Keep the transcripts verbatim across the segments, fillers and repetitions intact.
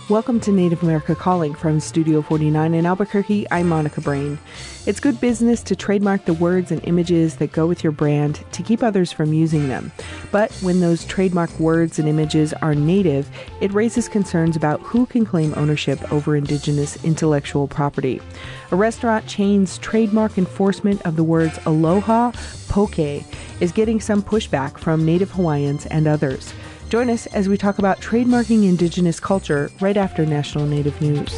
Welcome to Native America Calling from Studio forty-nine in Albuquerque. I'm Monica Brain. It's good business to trademark the words and images that go with your brand to keep others from using them. But when those trademark words and images are native, it raises concerns about who can claim ownership over indigenous intellectual property. A restaurant chain's trademark enforcement of the words aloha poke is getting some pushback from Native Hawaiians and others. Join us as we talk about trademarking indigenous culture right after National Native News.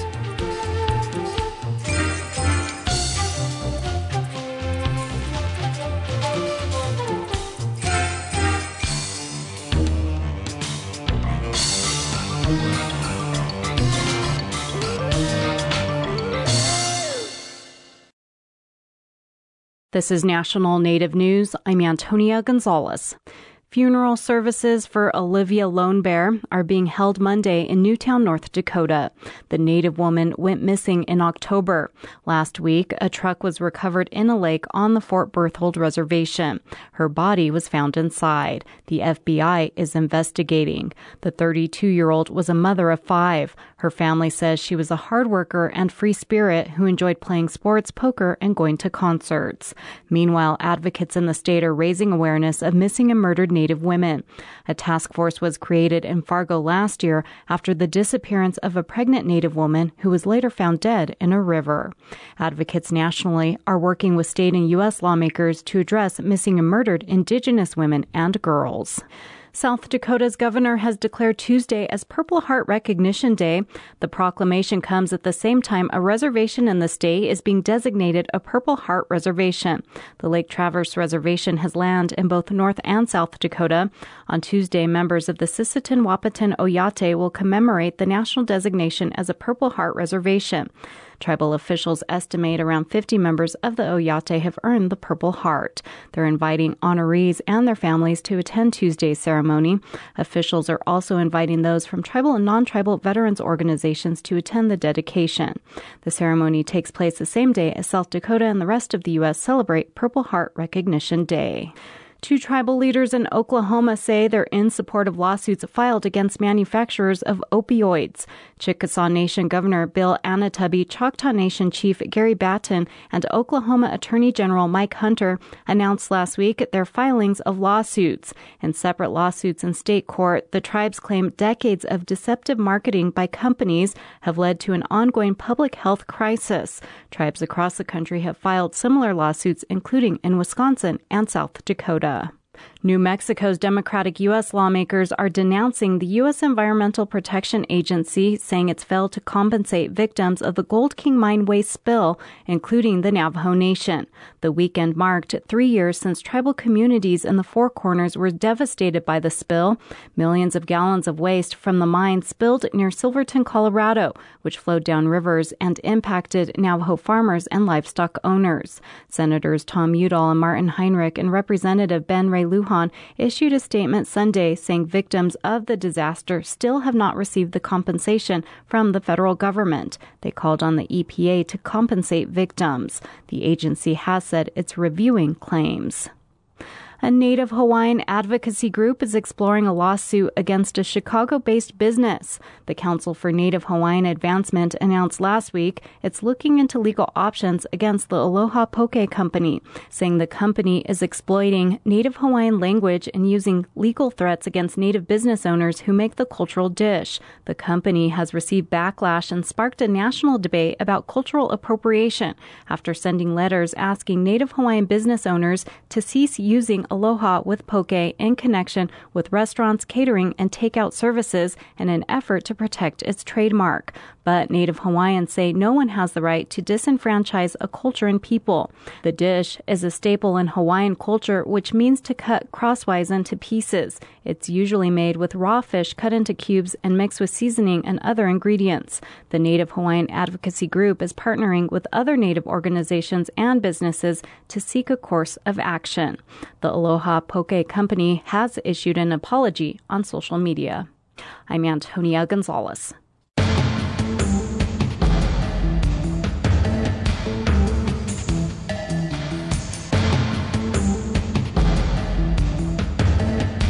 This is National Native News. I'm Antonia Gonzalez. Funeral services for Olivia Lone Bear are being held Monday in Newtown, North Dakota. The Native woman went missing in October. Last week, a truck was recovered in a lake on the Fort Berthold Reservation. Her body was found inside. The F B I is investigating. The thirty-two-year-old was a mother of five. Her family says she was a hard worker and free spirit who enjoyed playing sports, poker, and going to concerts. Meanwhile, advocates in the state are raising awareness of missing and murdered Native women. A task force was created in Fargo last year after the disappearance of a pregnant Native woman who was later found dead in a river. Advocates nationally are working with state and U S lawmakers to address missing and murdered Indigenous women and girls. South Dakota's governor has declared Tuesday as Purple Heart Recognition Day. The proclamation comes at the same time a reservation in the state is being designated a Purple Heart Reservation. The Lake Traverse Reservation has land in both North and South Dakota. On Tuesday, members of the Sisseton Wahpeton Oyate will commemorate the national designation as a Purple Heart Reservation. Tribal officials estimate around fifty members of the Oyate have earned the Purple Heart. They're inviting honorees and their families to attend Tuesday's ceremony. Officials are also inviting those from tribal and non-tribal veterans organizations to attend the dedication. The ceremony takes place the same day as South Dakota and the rest of the U S celebrate Purple Heart Recognition Day. Two tribal leaders in Oklahoma say they're in support of lawsuits filed against manufacturers of opioids. Chickasaw Nation Governor Bill Anatubby, Choctaw Nation Chief Gary Batten, and Oklahoma Attorney General Mike Hunter announced last week their filings of lawsuits. In separate lawsuits in state court, the tribes claim decades of deceptive marketing by companies have led to an ongoing public health crisis. Tribes across the country have filed similar lawsuits, including in Wisconsin and South Dakota. New Mexico's Democratic U S lawmakers are denouncing the U S Environmental Protection Agency, saying it's failed to compensate victims of the Gold King mine waste spill, including the Navajo Nation. The weekend marked three years since tribal communities in the Four Corners were devastated by the spill. Millions of gallons of waste from the mine spilled near Silverton, Colorado, which flowed down rivers and impacted Navajo farmers and livestock owners. Senators Tom Udall and Martin Heinrich and Representative Ben Ray Lujan issued a statement Sunday saying victims of the disaster still have not received the compensation from the federal government. They called on the E P A to compensate victims. The agency has said it's reviewing claims. A Native Hawaiian advocacy group is exploring a lawsuit against a Chicago-based business. The Council for Native Hawaiian Advancement announced last week it's looking into legal options against the Aloha Poke Company, saying the company is exploiting Native Hawaiian language and using legal threats against Native business owners who make the cultural dish. The company has received backlash and sparked a national debate about cultural appropriation after sending letters asking Native Hawaiian business owners to cease using Aloha with poke in connection with restaurants, catering, and takeout services in an effort to protect its trademark. But Native Hawaiians say no one has the right to disenfranchise a culture and people. The dish is a staple in Hawaiian culture, which means to cut crosswise into pieces. It's usually made with raw fish cut into cubes and mixed with seasoning and other ingredients. The Native Hawaiian Advocacy Group is partnering with other Native organizations and businesses to seek a course of action. The Aloha Poke Company has issued an apology on social media. I'm Antonia Gonzalez.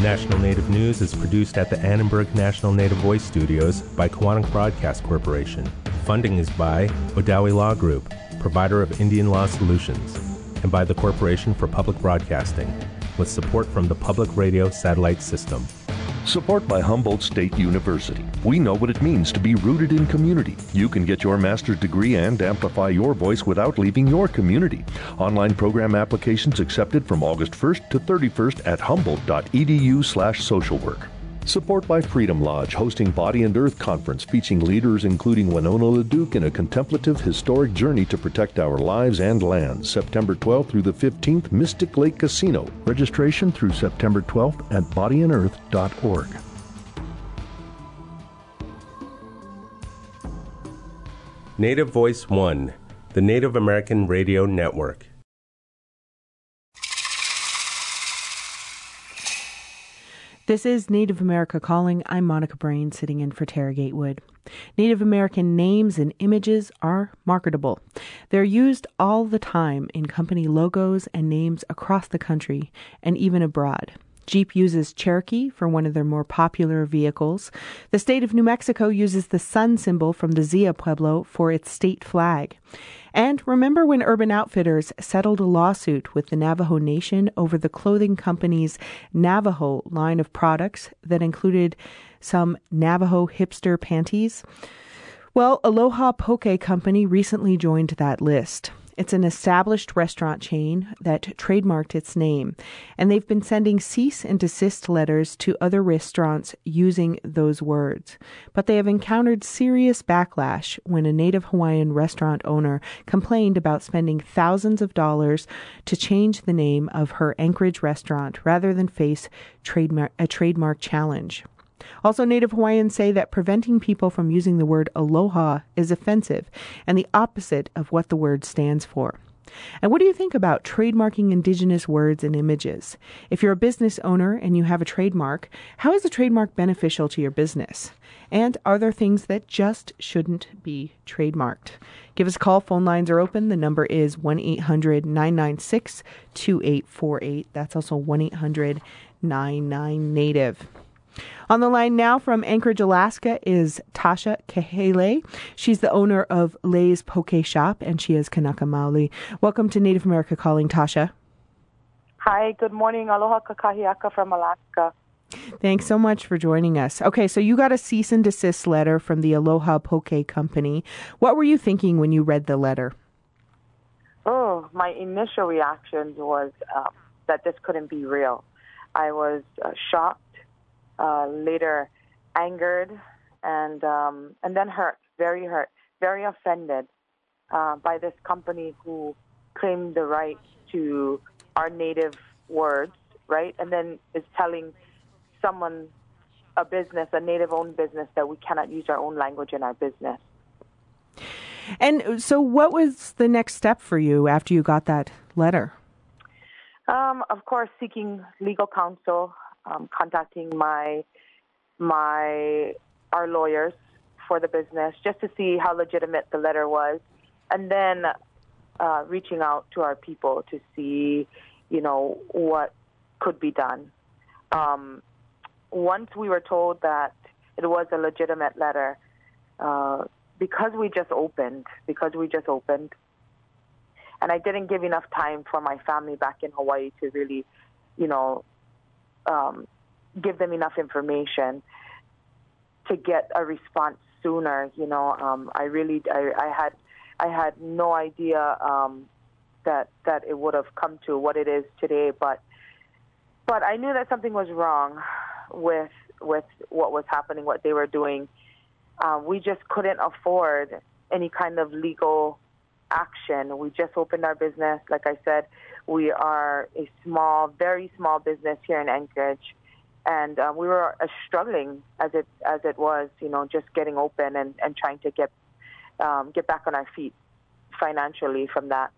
National Native News is produced at the Annenberg National Native Voice Studios by Kawanak Broadcast Corporation. Funding is by Odawi Law Group, provider of Indian law solutions, and by the Corporation for Public Broadcasting, with support from the Public Radio Satellite System. Support by Humboldt State University. We know what it means to be rooted in community. You can get your master's degree and amplify your voice without leaving your community. Online program applications accepted from August first to thirty-first at humboldt.edu slash social work. Support by Freedom Lodge, hosting Body and Earth Conference, featuring leaders including Winona LaDuke in a contemplative, historic journey to protect our lives and lands. September twelfth through the fifteenth, Mystic Lake Casino. Registration through September twelfth at body and earth dot org. Native Voice One, the Native American Radio Network. This is Native America Calling. I'm Monica Brain, sitting in for Tara Gatewood. Native American names and images are marketable. They're used all the time in company logos and names across the country and even abroad. Jeep uses Cherokee for one of their more popular vehicles. The state of New Mexico uses the sun symbol from the Zia Pueblo for its state flag. And remember when Urban Outfitters settled a lawsuit with the Navajo Nation over the clothing company's Navajo line of products that included some Navajo hipster panties? Well, Aloha Poke Company recently joined that list. It's an established restaurant chain that trademarked its name, and they've been sending cease and desist letters to other restaurants using those words. But they have encountered serious backlash when a Native Hawaiian restaurant owner complained about spending thousands of dollars to change the name of her Anchorage restaurant rather than face trademark, a trademark challenge. Also, Native Hawaiians say that preventing people from using the word aloha is offensive and the opposite of what the word stands for. And what do you think about trademarking Indigenous words and images? If you're a business owner and you have a trademark, how is a trademark beneficial to your business? And are there things that just shouldn't be trademarked? Give us a call. Phone lines are open. The number is one eight hundred nine nine six two eight four eight. That's also one eight hundred nine nine Native. On the line now from Anchorage, Alaska is Tasha Kahele. She's the owner of Lay's Poke Shop, and she is Kanaka Maoli. Welcome to Native America Calling, Tasha. Hi, good morning. Aloha kakahiaka from Alaska. Thanks so much for joining us. Okay, so you got a cease and desist letter from the Aloha Poke Company. What were you thinking when you read the letter? Oh, my initial reaction was um, that this couldn't be real. I was uh, shocked. Uh, later angered and um, and then hurt, very hurt, very offended uh, by this company who claimed the right to our native words, right? And then is telling someone, a business, a native-owned business, that we cannot use our own language in our business. And so what was the next step for you after you got that letter? Um, of course, seeking legal counsel. Um, contacting my my our lawyers for the business just to see how legitimate the letter was, and then uh, reaching out to our people to see, you know, what could be done. Um, once we were told that it was a legitimate letter, uh, because we just opened, because we just opened, and I didn't give enough time for my family back in Hawaii to really, you know. Um, give them enough information to get a response sooner. You know, um, I really, I, I had, I had no idea um, that that it would have come to what it is today. But, but I knew that something was wrong with with what was happening, what they were doing. Uh, we just couldn't afford any kind of legal action. We just opened our business. Like I said, we are a small, very small business here in Anchorage, and uh, we were uh, struggling as it as it was, you know, just getting open and, and trying to get um, get back on our feet financially from that.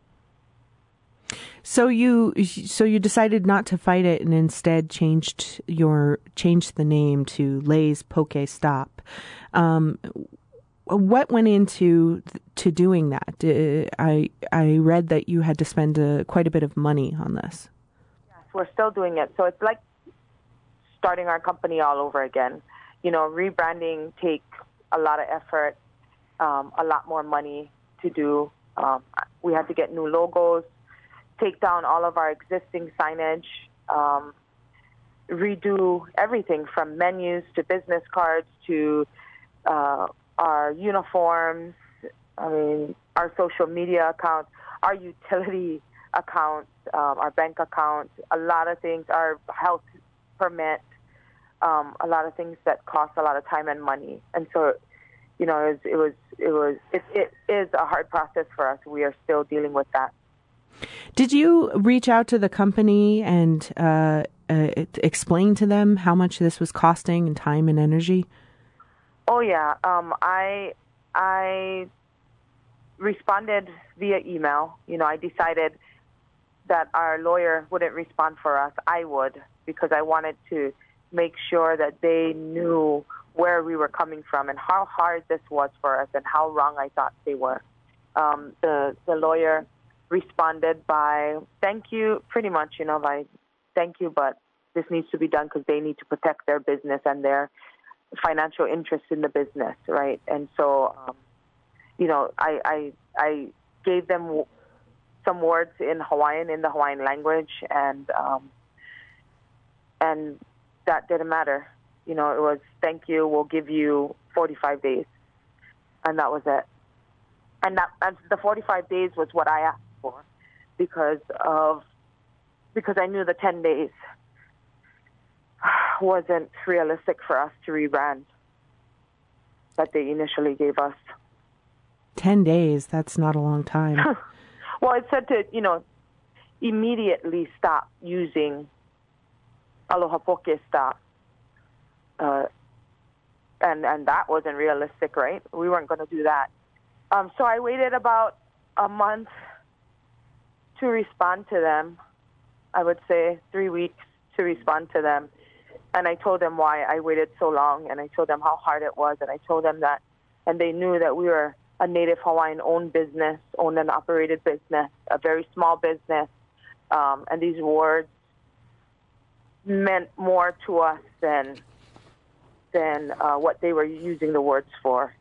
So you so you decided not to fight it and instead changed your changed the name to Lay's Poke Stop. Um, What went into to doing that? Uh, I I read that you had to spend uh, quite a bit of money on this. Yes, we're still doing it. So it's like starting our company all over again. You know, rebranding takes a lot of effort, um, a lot more money to do. Um, we had to get new logos, take down all of our existing signage, um, redo everything from menus to business cards to uh, our uniforms, I mean, our social media accounts, our utility accounts, um, our bank accounts, a lot of things, our health permit, um, a lot of things that cost a lot of time and money. And so, you know, it was, it was, it was, it, it is a hard process for us. We are still dealing with that. Did you reach out to the company and uh, uh, explain to them how much this was costing in time and energy? Oh yeah, um, I I responded via email. You know, I decided that our lawyer wouldn't respond for us. I would, because I wanted to make sure that they knew where we were coming from and how hard this was for us and how wrong I thought they were. Um, the the lawyer responded by thank you, pretty much, you know, by thank you, but this needs to be done because they need to protect their business and their financial interest in the business, right? And so, um, you know, I, I I gave them w- some words in Hawaiian, in the Hawaiian language, and um, and that didn't matter. You know, it was thank you. We'll give you forty-five days, and that was it. And that and the forty-five days was what I asked for, because of because I knew the ten days wasn't realistic for us to rebrand that they initially gave us. Ten days, that's not a long time. Well, it said to, you know, immediately stop using Aloha Poke stop. Uh, and, and that wasn't realistic, right? We weren't going to do that. Um, so I waited about a month to respond to them. I would say three weeks to respond to them. And I told them why I waited so long, and I told them how hard it was, and I told them that, and they knew that we were a Native Hawaiian-owned business, owned and operated business, a very small business, um, and these words meant more to us than than uh, what they were using the words for.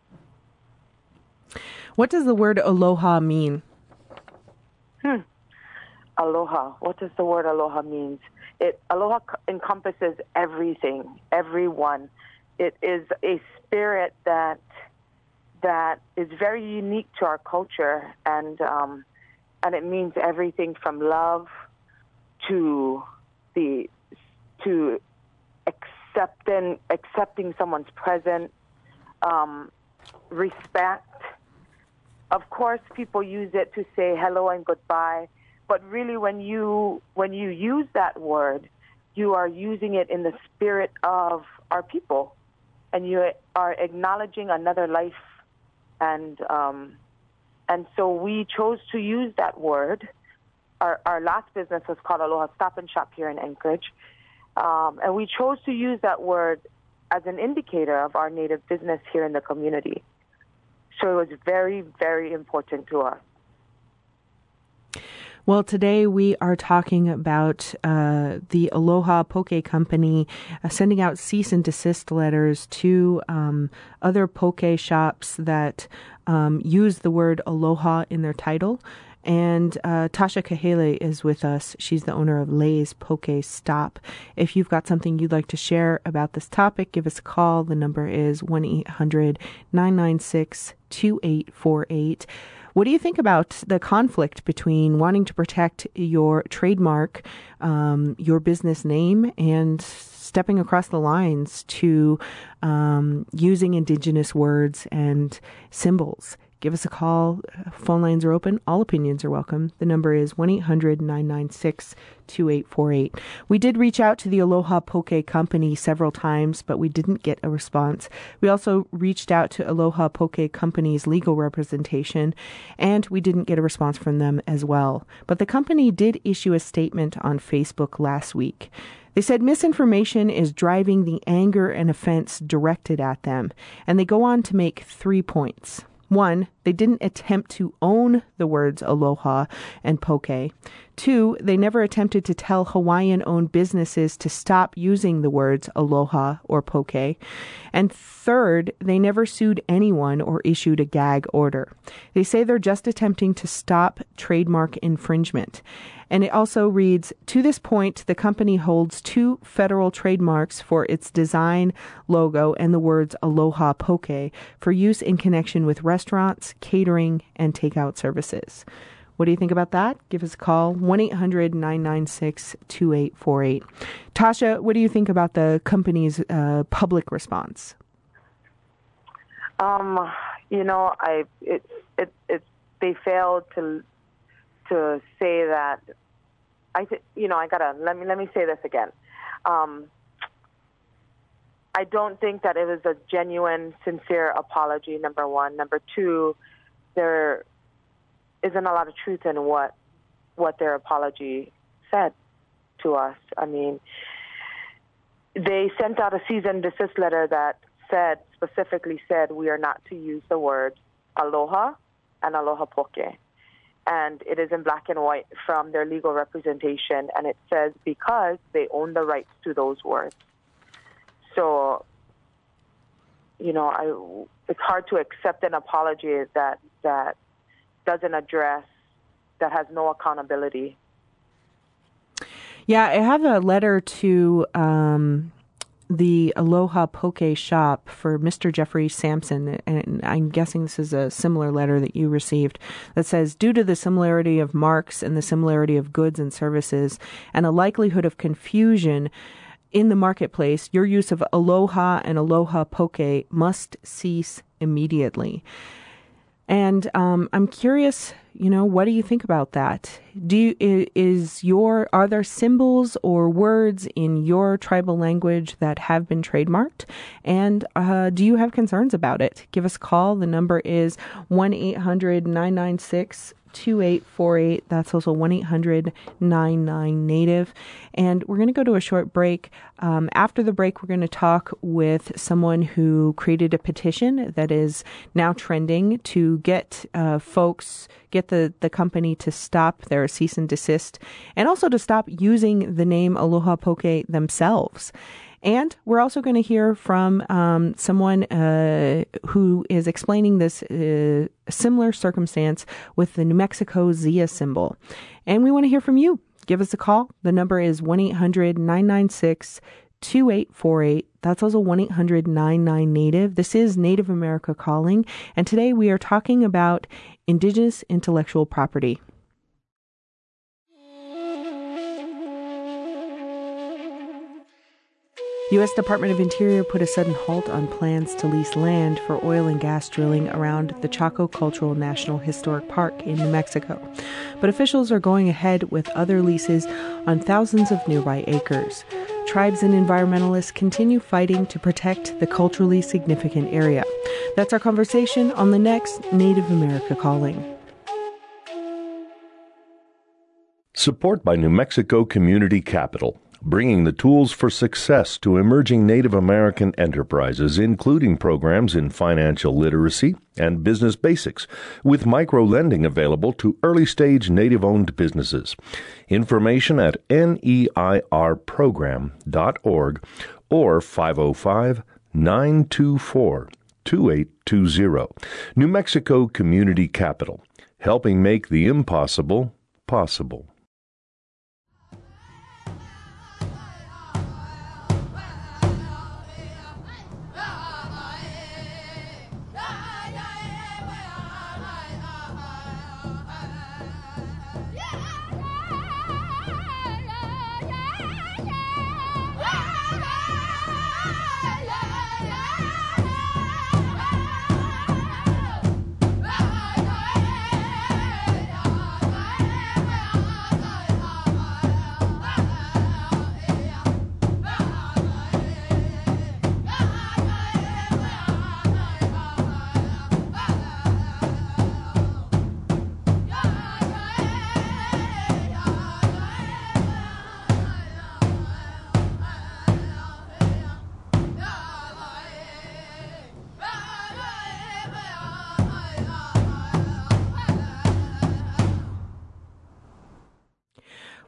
What does the word aloha mean? Hmm. Aloha. What does the word aloha mean? It aloha encompasses everything, everyone. It is a spirit that that is very unique to our culture, and um, and it means everything from love to the to accepting accepting someone's presence, um, respect. Of course, people use it to say hello and goodbye. But really, when you when you use that word, you are using it in the spirit of our people, and you are acknowledging another life. And um, and so we chose to use that word. Our our last business was called Aloha Stop and Shop here in Anchorage, um, and we chose to use that word as an indicator of our Native business here in the community. So it was very, very important to us. Well, today we are talking about uh, the Aloha Poke Company uh, sending out cease and desist letters to um, other poke shops that um, use the word aloha in their title. And uh, Tasha Kahele is with us. She's the owner of Lay's Poke Stop. If you've got something you'd like to share about this topic, give us a call. The number is one eight hundred nine nine six two eight four eight. What do you think about the conflict between wanting to protect your trademark, um, your business name, and stepping across the lines to um, using indigenous words and symbols? Give us a call. Phone lines are open. All opinions are welcome. The number is one eight hundred nine nine six two eight four eight. We did reach out to the Aloha Poke Company several times, but we didn't get a response. We also reached out to Aloha Poke Company's legal representation, and we didn't get a response from them as well. But the company did issue a statement on Facebook last week. They said misinformation is driving the anger and offense directed at them, and they go on to make three points. One, they didn't attempt to own the words aloha and poke. Two, they never attempted to tell Hawaiian-owned businesses to stop using the words aloha or poke. And third, they never sued anyone or issued a gag order. They say they're just attempting to stop trademark infringement. And it also reads, to this point, the company holds two federal trademarks for its design, logo, and the words aloha poke for use in connection with restaurants, catering, and takeout services. What do you think about that? Give us a call, one eight hundred nine nine six two eight four eight. Tasha, what do you think about the company's uh, public response? Um, you know, I it it it they failed to to say that. I th- you know I gotta let me let me say this again. Um, I don't think that it was a genuine, sincere apology. Number one. Number two, there isn't a lot of truth in what what their apology said to us. I mean, they sent out a cease and desist letter that said specifically said we are not to use the words aloha and aloha poke. And it is in black and white from their legal representation, and it says because they own the rights to those words. So, you know, I, it's hard to accept an apology that that doesn't address, that has no accountability. Yeah, I have a letter to um, the Aloha Poke shop for Mister Jeffrey Sampson, and I'm guessing this is a similar letter that you received, that says, due to the similarity of marks and the similarity of goods and services and a likelihood of confusion in the marketplace, your use of Aloha and Aloha Poke must cease immediately. And um, I'm curious, you know, what do you think about that? Do you, is your are there symbols or words in your tribal language that have been trademarked? And uh, do you have concerns about it? Give us a call. The number is one eight hundred nine nine six two eight four eight. That's also one eight hundred nine nine native. And we're going to go to a short break. Um, after the break, we're going to talk with someone who created a petition that is now trending to get uh, folks, get the, the company to stop their cease and desist, and also to stop using the name Aloha Poke themselves. And we're also going to hear from um, someone uh, who is explaining this uh, similar circumstance with the New Mexico Zia symbol. And we want to hear from you. Give us a call. The number is one eight hundred nine nine six two eight four eight. That's also one eight hundred nine nine native. This is Native America Calling. And today we are talking about Indigenous intellectual property. U S Department of Interior put a sudden halt on plans to lease land for oil and gas drilling around the Chaco Cultural National Historic Park in New Mexico. But officials are going ahead with other leases on thousands of nearby acres. Tribes and environmentalists continue fighting to protect the culturally significant area. That's our conversation on the next Native America Calling. Support by New Mexico Community Capital, bringing the tools for success to emerging Native American enterprises, including programs in financial literacy and business basics, with micro-lending available to early-stage Native-owned businesses. Information at neir program dot org or five oh five, nine two four, two eight two zero. New Mexico Community Capital, helping make the impossible possible.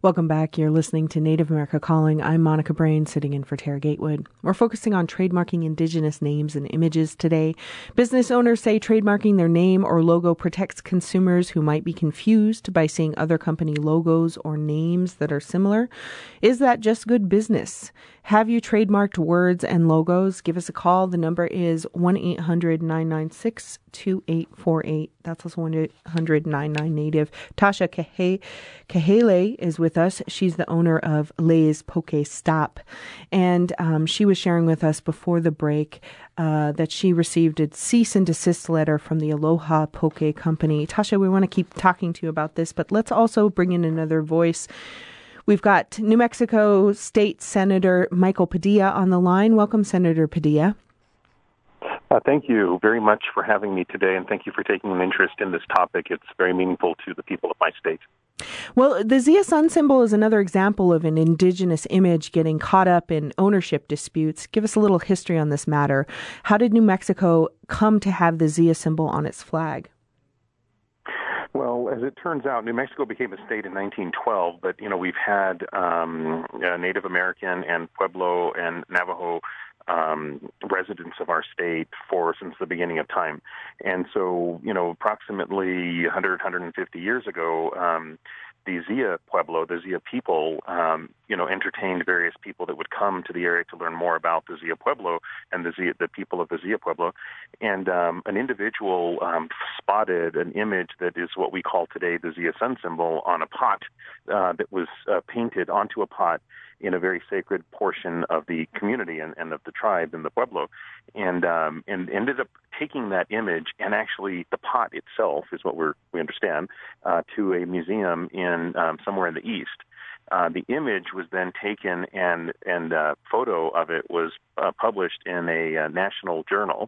Welcome back. You're listening to Native America Calling. I'm Monica Brain, sitting in for Tara Gatewood. We're focusing on trademarking indigenous names and images today. Business owners say trademarking their name or logo protects consumers who might be confused by seeing other company logos or names that are similar. Is that just good business? Have you trademarked words and logos? Give us a call. The number is one eight hundred nine nine six two eight four eight. That's also one eight hundred nine nine Native. Tasha Kahele is with us. She's the owner of Lay's Poke Stop. And um, she was sharing with us before the break uh, that she received a cease and desist letter from the Aloha Poke Company. Tasha, we want to keep talking to you about this, but let's also bring in another voice. We've got New Mexico State Senator Michael Padilla on the line. Welcome, Senator Padilla. Uh, thank you very much for having me today, and thank you for taking an interest in this topic. It's very meaningful to the people of my state. Well, the Zia Sun symbol is another example of an indigenous image getting caught up in ownership disputes. Give us a little history on this matter. How did New Mexico come to have the Zia symbol on its flag? Well, as it turns out, New Mexico became a state in nineteen twelve, but, you know, we've had um, uh, Native American and Pueblo and Navajo um, residents of our state for since the beginning of time. And so, you know, approximately one hundred, one hundred fifty years ago, um, the Zia Pueblo, the Zia people, um, you know, entertained various people that would come to the area to learn more about the Zia Pueblo and the Zia, the people of the Zia Pueblo. And um, an individual um, spotted an image that is what we call today the Zia Sun symbol on a pot uh, that was uh, painted onto a pot in a very sacred portion of the community and, and of the tribe in the Pueblo, and um, and ended up taking that image and actually the pot itself is what we're, we understand uh, to a museum in um, somewhere in the east. Uh, the image was then taken and and a photo of it was uh, published in a uh, national journal,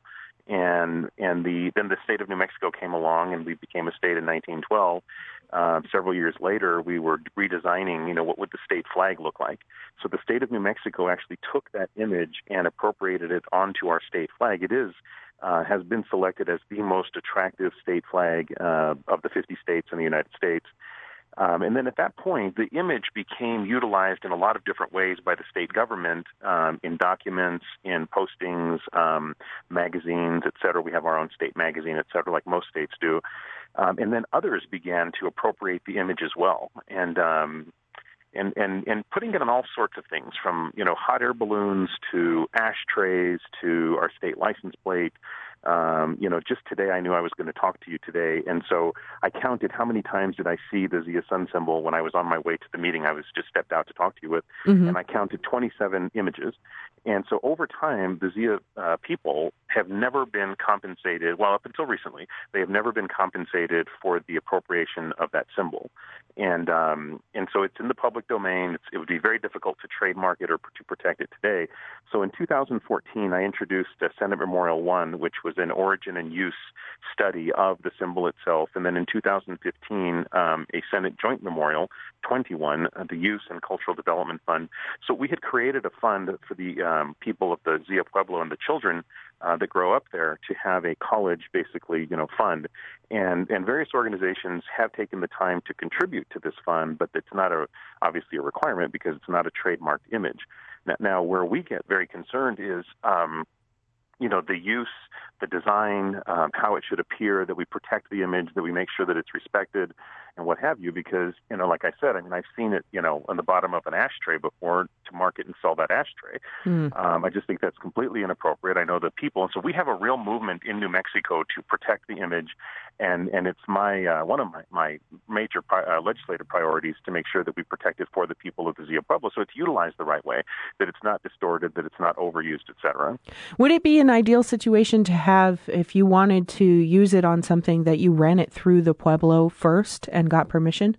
and and the then the state of New Mexico came along and we became a state in nineteen twelve. Uh, several years later, we were redesigning, you know, what would the state flag look like. So the state of New Mexico actually took that image and appropriated it onto our state flag. It is uh, has been selected as the most attractive state flag uh, of the fifty states in the United States. Um, and then at that point, the image became utilized in a lot of different ways by the state government um, in documents, in postings, um, magazines, et cetera. We have our own state magazine, et cetera, like most states do. Um, and then others began to appropriate the image as well, and um, and and and putting it on all sorts of things, from you know hot air balloons to ashtrays to our state license plate. Um, you know, just today I knew I was going to talk to you today, and so I counted how many times did I see the Zia Sun symbol when I was on my way to the meeting I was just stepped out to talk to you with, mm-hmm. and I counted twenty-seven images. And so over time, the Zia uh, people have never been compensated, well, up until recently, they have never been compensated for the appropriation of that symbol. And um, and so it's in the public domain. It's, it would be very difficult to trademark it or to protect it today. So in two thousand fourteen, I introduced uh, Senate Memorial one, which was an origin and use study of the symbol itself. And then in two thousand fifteen, um, a Senate Joint Memorial twenty-one, uh, the Use and Cultural Development Fund. So we had created a fund for the um, people of the Zia Pueblo and the children uh, that grow up there to have a college, basically, you know, fund. And and various organizations have taken the time to contribute to this fund, but it's not a obviously a requirement because it's not a trademarked image. Now, now where we get very concerned is, um, you know, the use, the design, um, how it should appear, that we protect the image, that we make sure that it's respected, and what have you, because, you know, like I said, I mean, I've seen it, you know, on the bottom of an ashtray before to market and sell that ashtray. Mm. Um, I just think that's completely inappropriate. I know the people, and so we have a real movement in New Mexico to protect the image, and, and it's my uh, one of my, my major pri- uh, legislative priorities to make sure that we protect it for the people of the Zia Pueblo, so it's utilized the right way, that it's not distorted, that it's not overused, et cetera. Would it be an ideal situation to have, if you wanted to use it on something, that you ran it through the Pueblo first and got permission?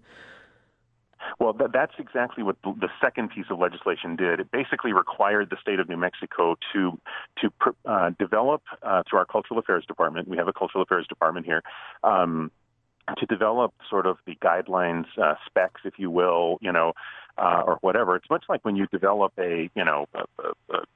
Well, that, that's exactly what the second piece of legislation did. It basically required the state of New Mexico to to uh, develop, uh, through our Cultural Affairs Department, we have a Cultural Affairs Department here, um, to develop sort of the guidelines, uh, specs, if you will, you know, uh, or whatever. It's much like when you develop a, you know, a, a, a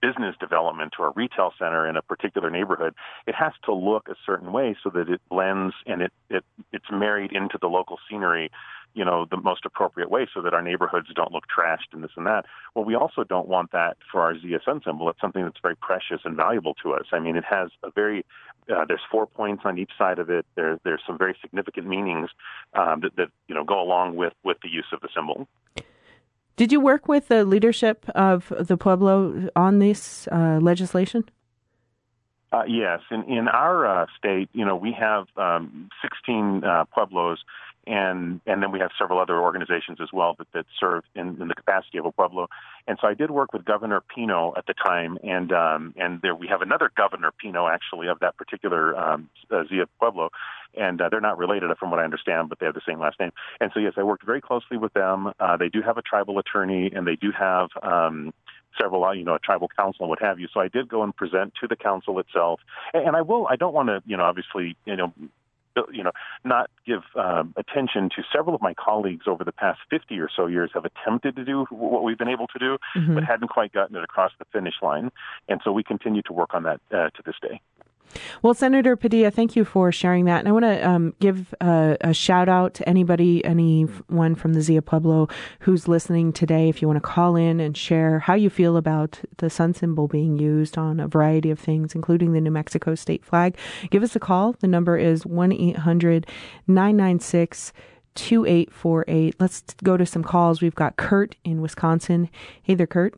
business development or a retail center in a particular neighborhood, it has to look a certain way so that it blends and it, it it's married into the local scenery, you know, the most appropriate way so that our neighborhoods don't look trashed and this and that. Well, we also don't want that for our Zia sun symbol. It's something that's very precious and valuable to us. I mean, it has a very, uh, there's four points on each side of it. There, there's some very significant meanings um, that, that, you know, go along with, with the use of the symbol. Did you work with the leadership of the Pueblo on this uh, legislation? Uh, yes. In, in our uh, state, you know, we have um, sixteen uh, Pueblos, and and then we have several other organizations as well that, that serve in, in the capacity of a Pueblo. And so I did work with Governor Pino at the time, and um, and there we have another Governor Pino, actually, of that particular um, uh, Zia Pueblo, and uh, they're not related from what I understand, but they have the same last name. And so, yes, I worked very closely with them. Uh, they do have a tribal attorney, and they do have um, several, you know, a tribal council and what have you. So I did go and present to the council itself. And, and I will, I don't want to, you know, obviously, you know, you know, not give um, attention to several of my colleagues over the past fifty or so years have attempted to do what we've been able to do, mm-hmm. but hadn't quite gotten it across the finish line. And so we continue to work on that uh, to this day. Well, Senator Padilla, thank you for sharing that. And I want to um, give uh, a shout out to anybody, anyone from the Zia Pueblo who's listening today. If you want to call in and share how you feel about the sun symbol being used on a variety of things, including the New Mexico state flag, give us a call. The number is one eight hundred nine nine six two eight four eight. Let's go to some calls. We've got Kurt in Wisconsin. Hey there, Kurt.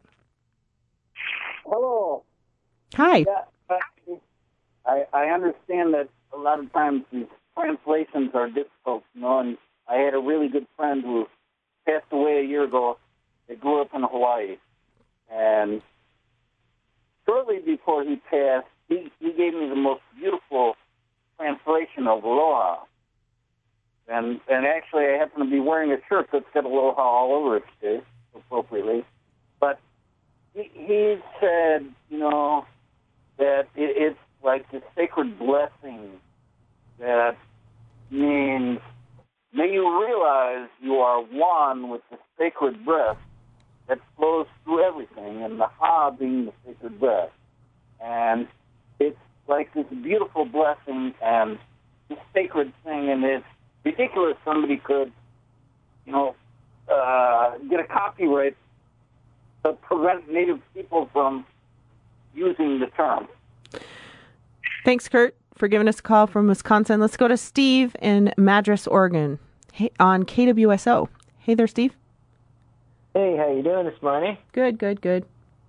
Hello. Hi. Yeah. I, I understand that a lot of times these translations are difficult, you know, and I had a really good friend who passed away a year ago that grew up in Hawaii. And shortly before he passed, he, he gave me the most beautiful translation of aloha. And and actually I happen to be wearing a shirt that's got aloha all over it today, appropriately. But he, he said, you know, that it, it's like the sacred blessing that means, may you realize you are one with the sacred breath that flows through everything, and the ha being the sacred breath. And it's like this beautiful blessing and this sacred thing, and it's ridiculous somebody could, you know, uh, get a copyright that prevents Native people from using the term. Thanks, Kurt, for giving us a call from Wisconsin. Let's go to Steve in Madras, Oregon, hey, on K W S O. Hey there, Steve. Hey, how you doing this morning? Good, good, good.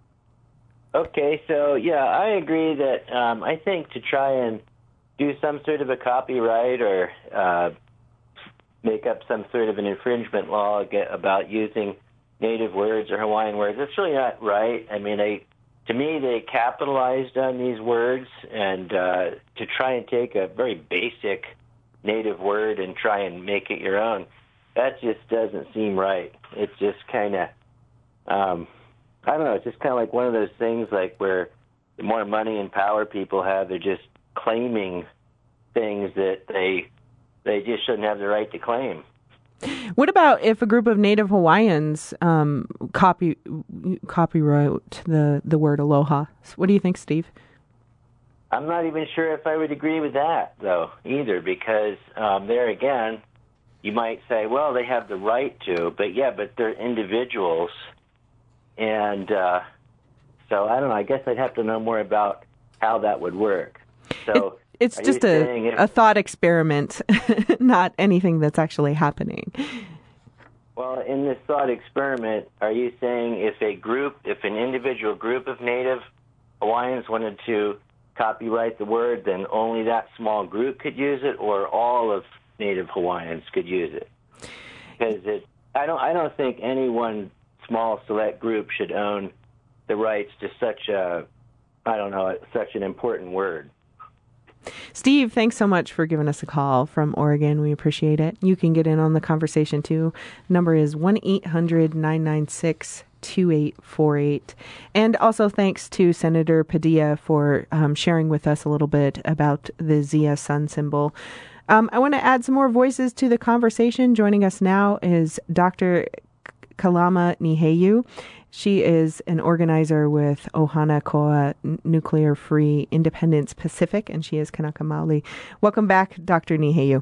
Okay, so, yeah, I agree that um, I think to try and do some sort of a copyright or uh, make up some sort of an infringement law about using Native words or Hawaiian words, that's really not right. I mean, I... To me, they capitalized on these words, and uh, to try and take a very basic Native word and try and make it your own, that just doesn't seem right. It's just kind of, um, I don't know, it's just kind of like one of those things like where the more money and power people have, they're just claiming things that they they just shouldn't have the right to claim. What about if a group of Native Hawaiians um, copy copyright the, the word aloha? What do you think, Steve? I'm not even sure if I would agree with that, though, either, because um, there again, you might say, well, they have the right to, but yeah, but they're individuals. And uh, so, I don't know, I guess I'd have to know more about how that would work. So. It- It's Are just a, if, a thought experiment, not anything that's actually happening. Well, in this thought experiment, are you saying if a group, if an individual group of Native Hawaiians wanted to copyright the word, then only that small group could use it, or all of Native Hawaiians could use it? Because it, I don't, I don't think any one small select group should own the rights to such a, I don't know, such an important word. Steve, thanks so much for giving us a call from Oregon. We appreciate it. You can get in on the conversation too. Number is one eight hundred nine nine six two eight four eight. And also thanks to Senator Padilla for um, sharing with us a little bit about the Zia sun symbol. Um, I want to add some more voices to the conversation. Joining us now is Doctor Kalama Niheyu. She is an organizer with Ohana Koa Nuclear Free Independence Pacific, and she is Kanaka Maoli. Welcome back, Doctor Niheu.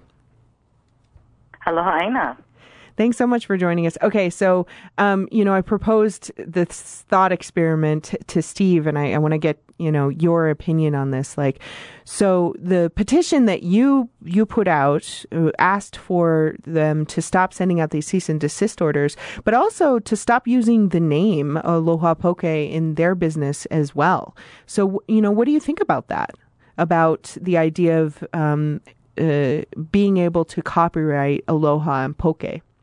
Aloha, Aina. Thanks so much for joining us. Okay, so, um, you know, I proposed this thought experiment to Steve, and I, I want to get, you know, your opinion on this. Like, so the petition that you you put out uh, asked for them to stop sending out these cease and desist orders, but also to stop using the name Aloha Poke in their business as well. So, you know, what do you think about that? About the idea of um, uh, being able to copyright Aloha and Poke?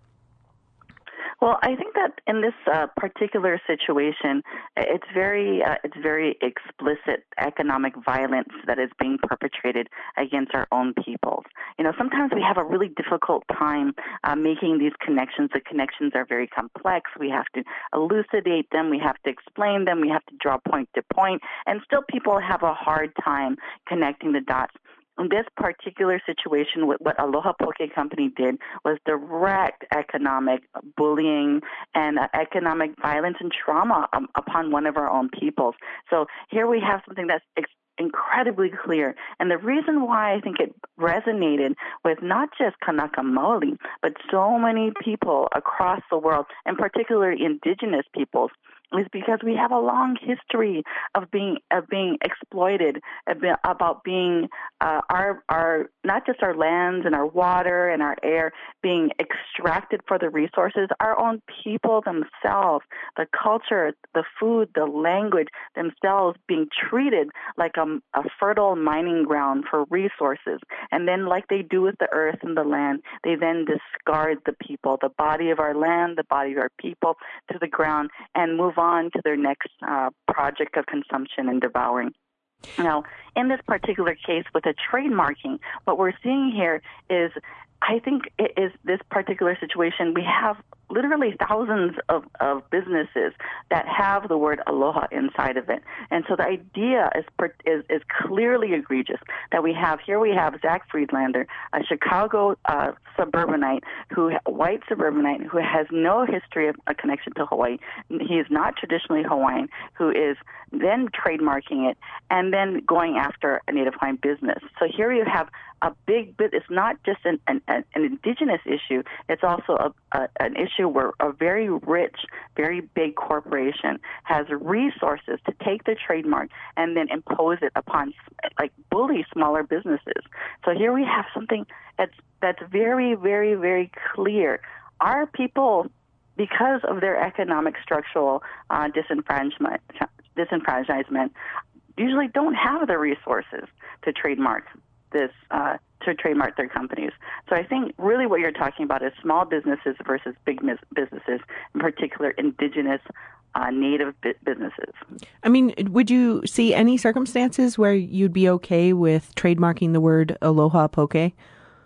Well, I think that in this uh, particular situation, it's very uh, it's very explicit economic violence that is being perpetrated against our own peoples. You know, sometimes we have a really difficult time uh, making these connections. The connections are very complex. We have to elucidate them. We have to explain them. We have to draw point to point. And still people have a hard time connecting the dots. In this particular situation, what Aloha Poke Company did was direct economic bullying and uh, economic violence and trauma um, upon one of our own peoples. So here we have something that's ex- incredibly clear. And the reason why I think it resonated with not just Kanaka Maoli, but so many people across the world, and particularly indigenous peoples, is because we have a long history of being of being exploited, about being uh, our our not just our lands and our water and our air being extracted for the resources. Our own people themselves, the culture, the food, the language themselves being treated like a, a fertile mining ground for resources, and then like they do with the earth and the land, they then discard the people, the body of our land, the body of our people to the ground, and move on on to their next uh, project of consumption and devouring. Now, in this particular case with a trademarking, what we're seeing here is, I think it is this particular situation, we have literally thousands of, of businesses that have the word aloha inside of it. And so the idea is, is is clearly egregious that we have, here we have Zach Friedlander, a Chicago uh, suburbanite, who white suburbanite, who has no history of a connection to Hawaii. He is not traditionally Hawaiian, who is then trademarking it and then going after a Native Hawaiian business. So here you have a big bit. It's not just an, an, an indigenous issue. It's also a, a, an issue where a very rich, very big corporation has resources to take the trademark and then impose it upon, like, bully smaller businesses. So here we have something that's that's very, very, very clear. Our people, because of their economic structural uh, disenfranchisement, disenfranchisement, usually don't have the resources to trademark this, uh, to trademark their companies. So I think really what you're talking about is small businesses versus big mis- businesses, in particular indigenous uh, native bi- businesses. I mean, would you see any circumstances where you'd be okay with trademarking the word Aloha Poke? You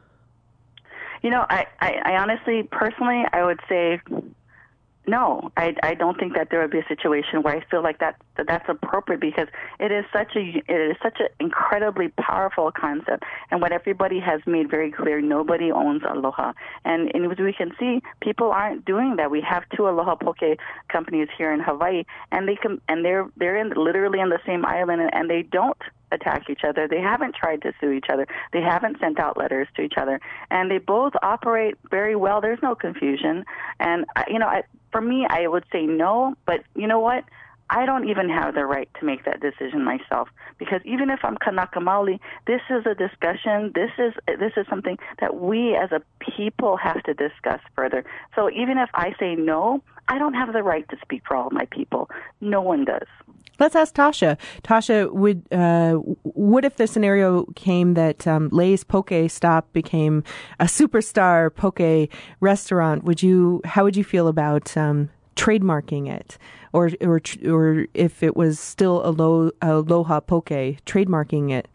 know, I, I, I honestly, personally, I would say no. I, I don't think that there would be a situation where I feel like that, that that's appropriate, because it is such a it is such an incredibly powerful concept, and what everybody has made very clear: nobody owns Aloha, and, and as we can see, people aren't doing that. We have two Aloha Poke companies here in Hawaii, and they can and they're they're in literally in the same island, and, and they don't attack each other. They haven't tried to sue each other. They haven't sent out letters to each other, and they both operate very well. There's no confusion, and you know, I, for me, I would say no. But you know what? I don't even have the right to make that decision myself, because even if I'm Kanaka Maoli, this is a discussion. This is this is something that we as a people have to discuss further. So even if I say no, I don't have the right to speak for all of my people. No one does. Let's ask Tasha. Tasha, would uh, what if the scenario came that um, Lay's Poke Stop became a superstar poke restaurant? Would you? How would you feel about um, trademarking it, or or or if it was still Alo- Aloha Poke, trademarking it?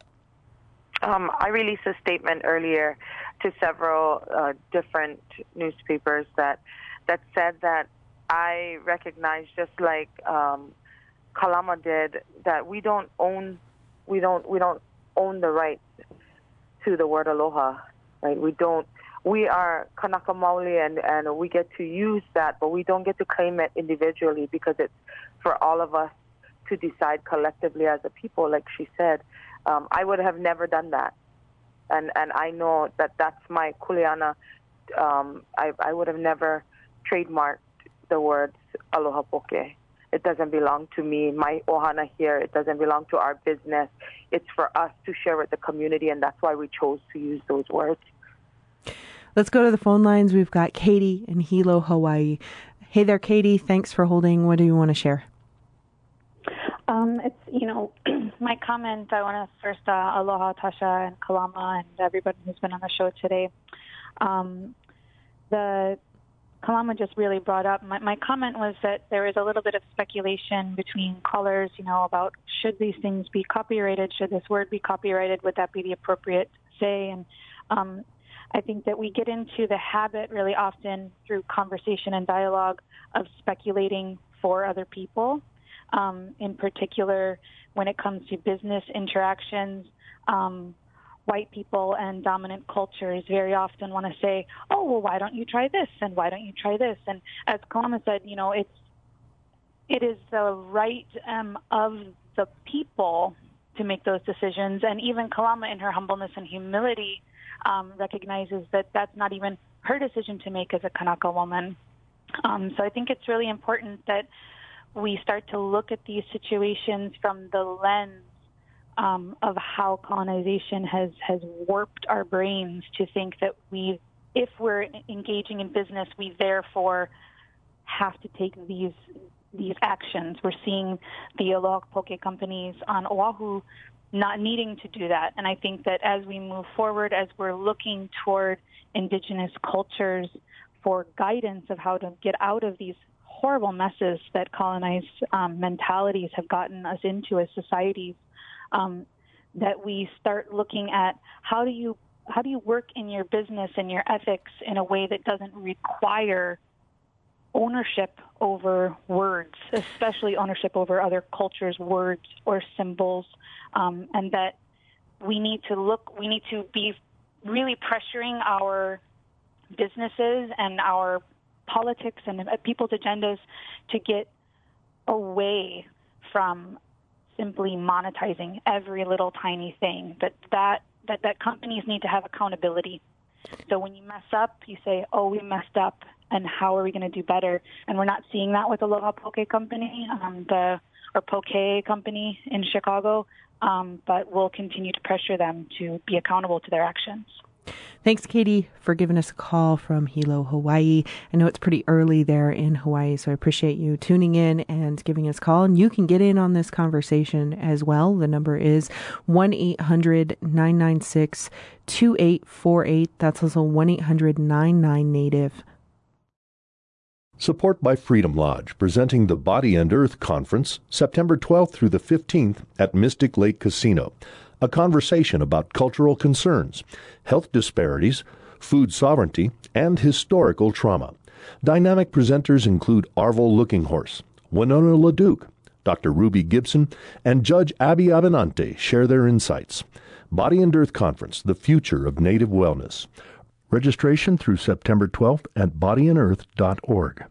Um, I released a statement earlier to several uh, different newspapers that that said that I recognize, just like Um, Kalama did, that we don't own we don't we don't own the rights to the word aloha, right? We don't we are Kanaka Maoli, and, and we get to use that, but we don't get to claim it individually because it's for all of us to decide collectively as a people, like she said. Um, I would have never done that. And and I know that that's my kuleana. Um, I, I would have never trademarked the words Aloha Poke. It doesn't belong to me, my ohana here. It doesn't belong to our business. It's for us to share with the community, and that's why we chose to use those words. Let's go to the phone lines. We've got Katie in Hilo, Hawaii. Hey there, Katie. Thanks for holding. What do you want to share? Um, it's, you know, my comment, I want to first, uh, aloha, Tasha and Kalama and everybody who's been on the show today. Um, the Kalama just really brought up, my, my comment was that there is a little bit of speculation between callers, you know, about should these things be copyrighted? Should this word be copyrighted? Would that be the appropriate say? And um, I think that we get into the habit really often through conversation and dialogue of speculating for other people. Um, in particular, when it comes to business interactions, um, white people and dominant cultures very often want to say, oh, well, why don't you try this? And why don't you try this? And as Kalama said, you know, it's, it is the right um, of the people to make those decisions. And even Kalama, in her humbleness and humility, um, recognizes that that's not even her decision to make as a Kanaka woman. Um, so I think it's really important that we start to look at these situations from the lens um, of how colonization has, has warped our brains to think that we, if we're engaging in business, we therefore have to take these these actions. We're seeing the Aloha Poke companies on Oahu not needing to do that. And I think that as we move forward, as we're looking toward indigenous cultures for guidance of how to get out of these horrible messes that colonized um, mentalities have gotten us into as societies, um, that we start looking at how do you how do you work in your business and your ethics in a way that doesn't require ownership over words, especially ownership over other cultures' words or symbols, um, and that we need to look, we need to be really pressuring our businesses and our politics and people's agendas to get away from simply monetizing every little tiny thing. That that that, that companies need to have accountability. So when you mess up, you say, oh, we messed up, and how are we going to do better? And we're not seeing that with Aloha Poke Company, um, the or Poke Company in Chicago, um, but we'll continue to pressure them to be accountable to their actions. Thanks, Katie, for giving us a call from Hilo, Hawaii. I know it's pretty early there in Hawaii, so I appreciate you tuning in and giving us a call. And you can get in on this conversation as well. The number is one eight hundred nine nine six two eight four eight. That's also one eight hundred nine nine Native. Support by Freedom Lodge, presenting the Body and Earth Conference, September twelfth through the fifteenth at Mystic Lake Casino. A conversation about cultural concerns, health disparities, food sovereignty, and historical trauma. Dynamic presenters include Arvel Lookinghorse, Winona LaDuke, Doctor Ruby Gibson, and Judge Abby Abenante share their insights. Body and Earth Conference, the future of Native wellness. Registration through September twelfth at body and earth dot org.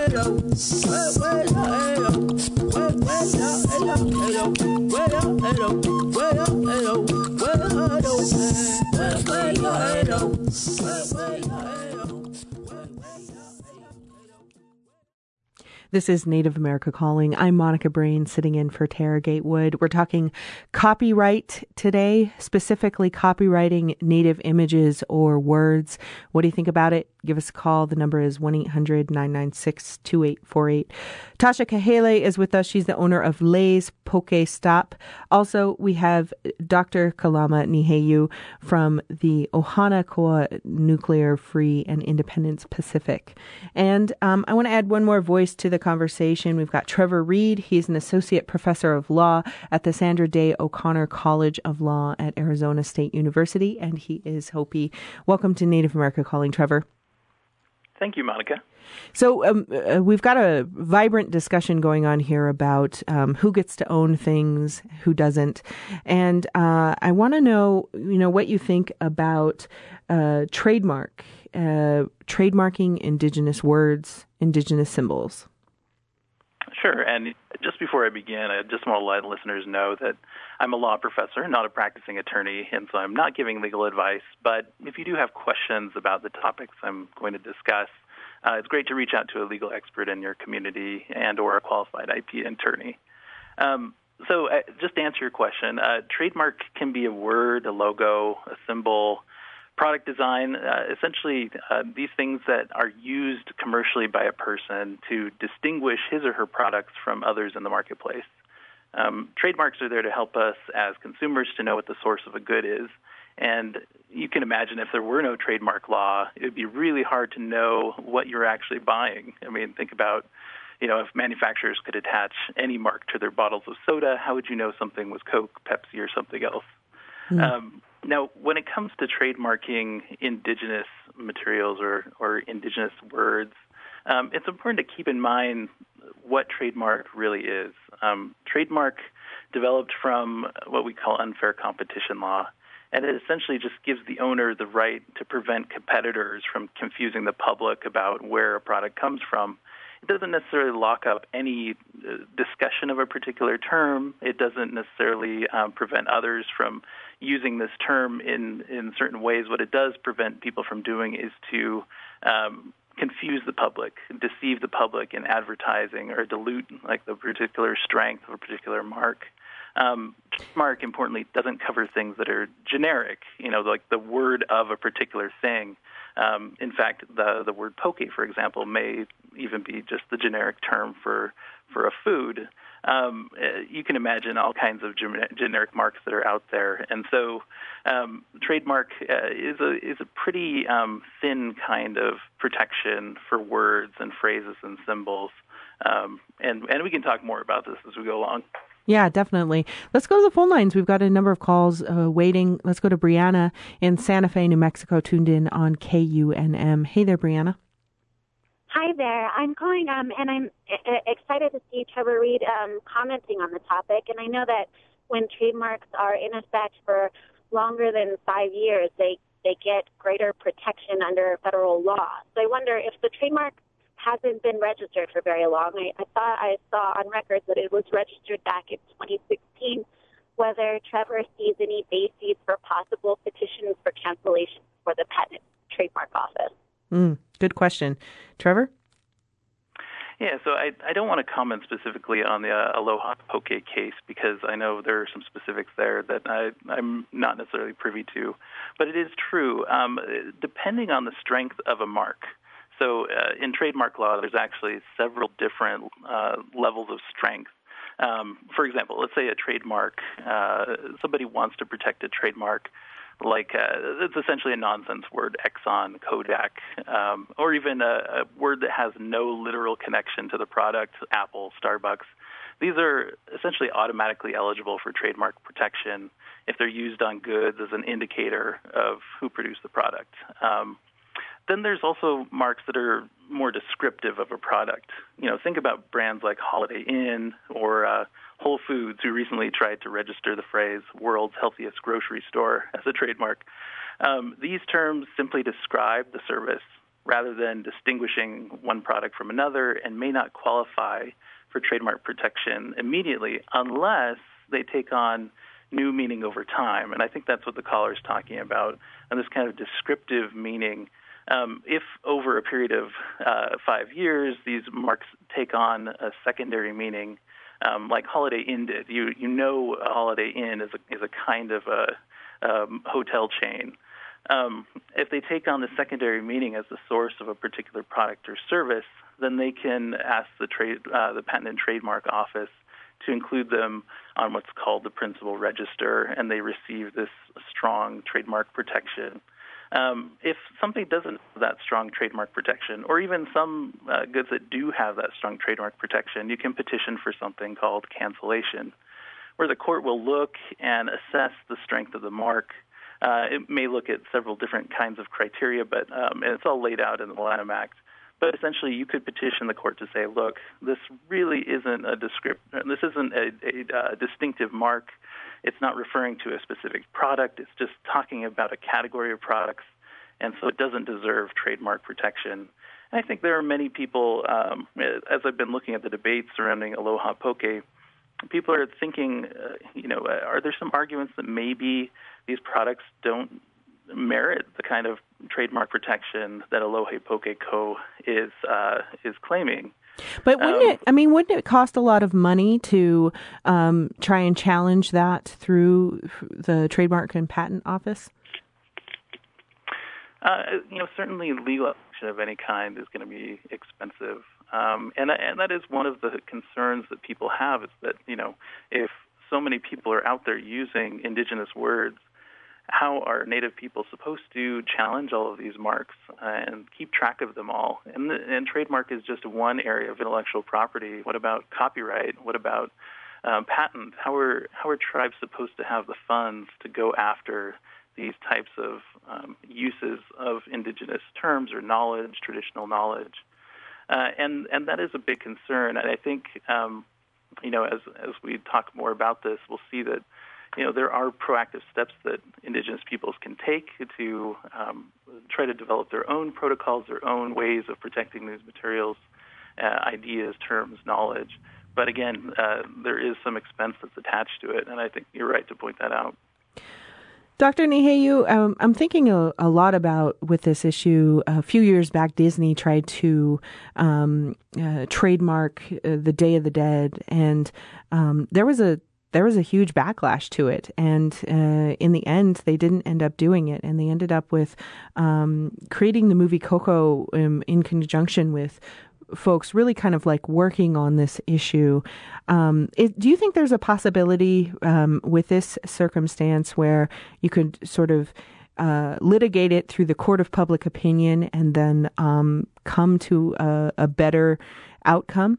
This is Native America Calling. I'm Monica Brain, sitting in for Tara Gatewood. We're talking copyright today, specifically copywriting Native images or words. What do you think about it? Give us a call. The number is one eight hundred nine nine six two eight four eight. Tasha Kahele is with us. She's the owner of Lay's Poke Stop. Also, we have Doctor Kalama Niheyu from the Ohana Koa Nuclear Free and Independence Pacific. And um, I want to add one more voice to the conversation. We've got Trevor Reed. He's an associate professor of law at the Sandra Day O'Connor College of Law at Arizona State University, and he is Hopi. Welcome to Native America Calling, Trevor. Thank you, Monica. So um, uh, we've got a vibrant discussion going on here about um, who gets to own things, who doesn't, and uh, I want to know, you know, what you think about uh, trademark, uh, trademarking Indigenous words, Indigenous symbols. Sure, and just before I begin, I just want to let listeners know that I'm a law professor, not a practicing attorney, and so I'm not giving legal advice. But if you do have questions about the topics I'm going to discuss, uh, it's great to reach out to a legal expert in your community and or a qualified I P attorney. Um, so uh, just to answer your question, uh, trademark can be a word, a logo, a symbol, product design, uh, essentially uh, these things that are used commercially by a person to distinguish his or her products from others in the marketplace. Um, trademarks are there to help us as consumers to know what the source of a good is. And you can imagine if there were no trademark law, it would be really hard to know what you're actually buying. I mean, think about, you know, if manufacturers could attach any mark to their bottles of soda, how would you know something was Coke, Pepsi, or something else? Mm. Um, now, when it comes to trademarking indigenous materials or, or indigenous words, um, it's important to keep in mind what trademark really is. Um, trademark developed from what we call unfair competition law, and it essentially just gives the owner the right to prevent competitors from confusing the public about where a product comes from. It doesn't necessarily lock up any uh, discussion of a particular term. It doesn't necessarily um, prevent others from using this term in, in certain ways. What it does prevent people from doing is to um, confuse the public, deceive the public in advertising, or dilute like the particular strength of a particular mark. Um, trademark, importantly, doesn't cover things that are generic, you know, like the word of a particular thing. Um, in fact, the the word poke, for example, may even be just the generic term for for a food. Um, you can imagine all kinds of generic marks that are out there, and so um, trademark uh, is a is a pretty um, thin kind of protection for words and phrases and symbols. Um, and and we can talk more about this as we go along. Yeah, definitely. Let's go to the phone lines. We've got a number of calls uh, waiting. Let's go to Brianna in Santa Fe, New Mexico, tuned in on K U N M. Hey there, Brianna. Hi there. I'm calling, um, and I'm uh, excited to see Trevor Reed um, commenting on the topic. And I know that when trademarks are in effect for longer than five years, they, they get greater protection under federal law. So I wonder if the trademark hasn't been registered for very long. I, I thought I saw on records that it was registered back in twenty sixteen, whether Trevor sees any bases for possible petitions for cancellation for the Patent Trademark Office. Mm, good question. Trevor? Yeah, so I, I don't want to comment specifically on the uh, Aloha Poke case because I know there are some specifics there that I, I'm not necessarily privy to. But it is true, um, depending on the strength of a mark. So uh, in trademark law, there's actually several different uh, levels of strength. Um, for example, let's say a trademark, uh, somebody wants to protect a trademark like uh, it's essentially a nonsense word, Exxon, Kodak, um, or even a, a word that has no literal connection to the product, Apple, Starbucks. These are essentially automatically eligible for trademark protection if they're used on goods as an indicator of who produced the product. Um, Then there's also marks that are more descriptive of a product. You know, think about brands like Holiday Inn or uh, Whole Foods, who recently tried to register the phrase "world's healthiest grocery store" as a trademark. Um, these terms simply describe the service. rather than distinguishing one product from another, and may not qualify for trademark protection immediately unless they take on new meaning over time. And I think that's what the caller is talking about, and this kind of descriptive meaning. Um, if over a period of uh, five years, these marks take on a secondary meaning, um, like Holiday Inn did, you you know a Holiday Inn is a, is a kind of a um, hotel chain. Um, if they take on the secondary meaning as the source of a particular product or service, then they can ask the trade, uh, the Patent and Trademark Office to include them on what's called the principal register, and they receive this strong trademark protection. Um, if something doesn't have that strong trademark protection, or even some uh, goods that do have that strong trademark protection, you can petition for something called cancellation, where the court will look and assess the strength of the mark. Uh, it may look at several different kinds of criteria, but um, and it's all laid out in the Lanham Act. But essentially, you could petition the court to say, look, this really isn't a descript- this isn't a, a, a distinctive mark. It's not referring to a specific product. It's just talking about a category of products, and so it doesn't deserve trademark protection. And I think there are many people, um, as I've been looking at the debates surrounding Aloha Poke, people are thinking, uh, you know, uh, are there some arguments that maybe these products don't merit the kind of trademark protection that Aloha Poke Co. is uh, is claiming? But wouldn't um, it, I mean, wouldn't it cost a lot of money to um, try and challenge that through the Trademark and Patent Office? Uh, you know, certainly legal action of any kind is going to be expensive. Um, and, and that is one of the concerns that people have, is that, you know, if so many people are out there using indigenous words, how are Native people supposed to challenge all of these marks and keep track of them all? And, the, and trademark is just one area of intellectual property. What about copyright? What about um, patent? How are how are tribes supposed to have the funds to go after these types of um, uses of indigenous terms or knowledge, traditional knowledge? Uh, and and that is a big concern. And I think um, you know, as as we talk more about this, we'll see that, you know, there are proactive steps that indigenous peoples can take to um, try to develop their own protocols, their own ways of protecting these materials, uh, ideas, terms, knowledge. But again, uh, there is some expense that's attached to it, and I think you're right to point that out. Doctor Niheu, um, I'm thinking a, a lot about with this issue. A few years back, Disney tried to um, uh, trademark uh, the Day of the Dead, and um, there was a there was a huge backlash to it. And uh, in the end, they didn't end up doing it, and they ended up with um, creating the movie Coco um, in conjunction with folks really kind of like working on this issue. Um, it, do you think there's a possibility um, with this circumstance where you could sort of uh, litigate it through the court of public opinion and then um, come to a, a better outcome?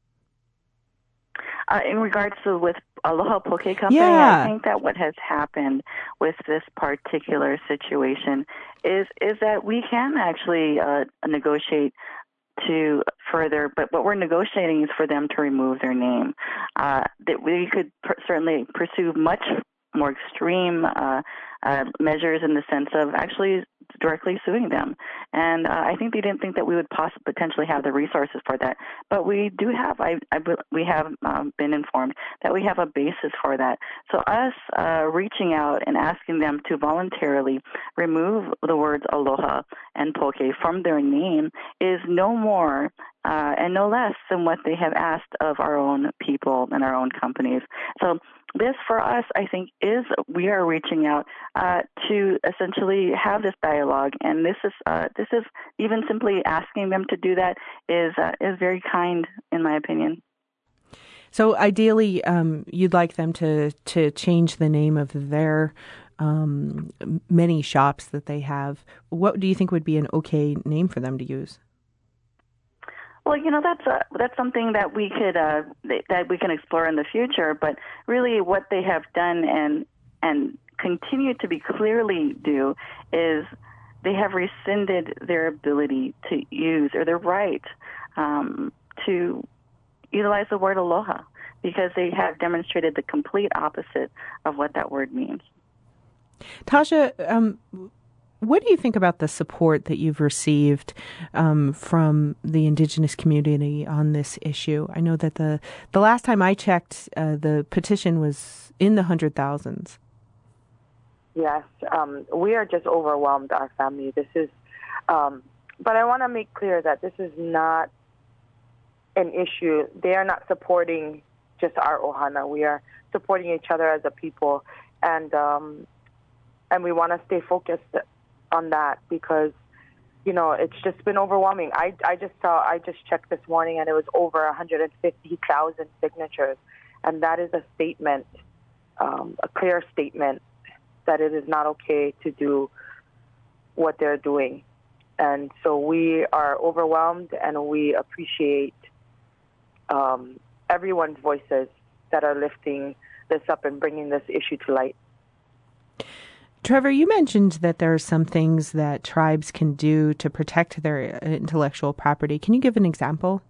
Uh, in regards to with Aloha Poke Company, yeah. I think that what has happened with this particular situation is is that we can actually uh, negotiate to further, but what we're negotiating is for them to remove their name. Uh, that we could per- certainly pursue much more extreme uh, uh, measures in the sense of actually directly suing them. And uh, I think they didn't think that we would poss- potentially have the resources for that. But we do have, I, I we have um, been informed that we have a basis for that. So us uh, reaching out and asking them to voluntarily remove the words aloha and poke from their name is no more uh, and no less than what they have asked of our own people and our own companies. So this, for us, I think, is we are reaching out uh, to essentially have this dialogue, and this is uh, this is even simply asking them to do that is uh, is very kind, in my opinion. So, ideally, um, you'd like them to to change the name of their um, many shops that they have. What do you think would be an okay name for them to use? Well, you know, that's a, that's something that we could uh, that we can explore in the future. But really, what they have done and and continue to be clearly do is they have rescinded their ability to use or their right um, to utilize the word aloha, because they have demonstrated the complete opposite of what that word means. Tasha, um, what do you think about the support that you've received um, from the Indigenous community on this issue? I know that the, the last time I checked, uh, the petition was in the hundred thousands. Yes, um, we are just overwhelmed, our family. This is, um, but I want to make clear that this is not an issue. They are not supporting just our Ohana. We are supporting each other as a people, and um, and we want to stay focused on that because, you know, it's just been overwhelming. I, I just saw, I just checked this morning, and it was over one hundred fifty thousand signatures, and that is a statement, um, a clear statement that it is not okay to do what they're doing. And so we are overwhelmed, and we appreciate um, everyone's voices that are lifting this up and bringing this issue to light. Trevor, you mentioned that there are some things that tribes can do to protect their intellectual property. Can you give an example?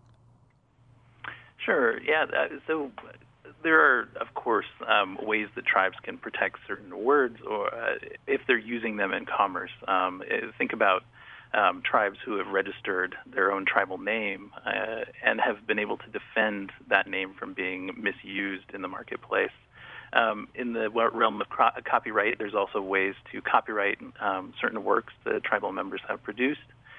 Sure. Yeah. So there are, of course, um, ways that tribes can protect certain words, or uh, if they're using them in commerce. Um, think about um, tribes who have registered their own tribal name uh, and have been able to defend that name from being misused in the marketplace. Um, in the realm of cro- copyright, there's also ways to copyright um, certain works that tribal members have produced.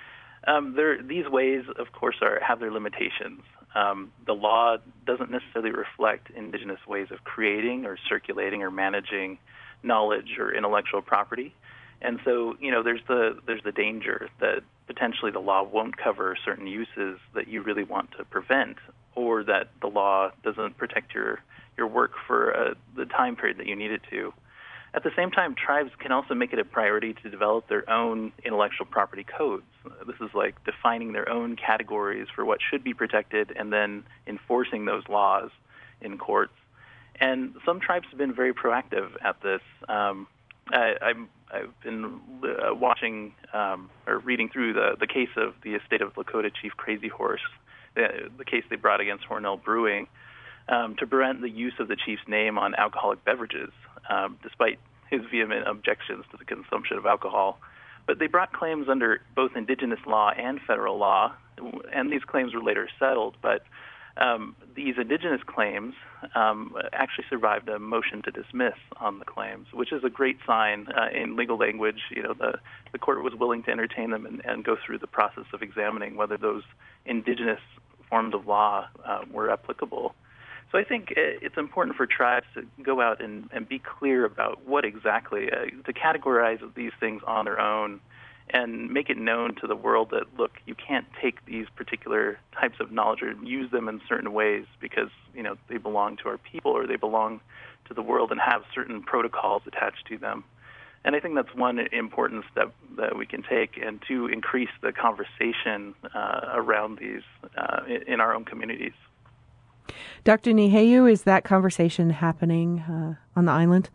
Um, there, these ways, of course, are have their limitations. Um, the law doesn't necessarily reflect Indigenous ways of creating or circulating or managing knowledge or intellectual property, and so you know there's the there's the danger that potentially the law won't cover certain uses that you really want to prevent, or that the law doesn't protect your your work for uh, the time period that you need it to. At the same time, tribes can also make it a priority to develop their own intellectual property codes. This is like defining their own categories for what should be protected and then enforcing those laws in courts. And some tribes have been very proactive at this. Um, I, I'm, I've been uh, watching um, or reading through the, the case of the estate of Lakota Chief Crazy Horse, the, the case they brought against Hornell Brewing, Um, to prevent the use of the chief's name on alcoholic beverages, um, despite his vehement objections to the consumption of alcohol. But they brought claims under both Indigenous law and federal law, and these claims were later settled. But um, these Indigenous claims um, actually survived a motion to dismiss on the claims, which is a great sign uh, in legal language. You know, the, the court was willing to entertain them and, and go through the process of examining whether those Indigenous forms of law uh, were applicable. So I think it's important for tribes to go out and, and be clear about what exactly, uh, to categorize these things on their own and make it known to the world that, look, you can't take these particular types of knowledge or use them in certain ways because, you know, they belong to our people or they belong to the world and have certain protocols attached to them. And I think that's one important step that we can take, and to increase the conversation uh, around these uh, in our own communities. Doctor Niheyu, is that conversation happening uh, on the island?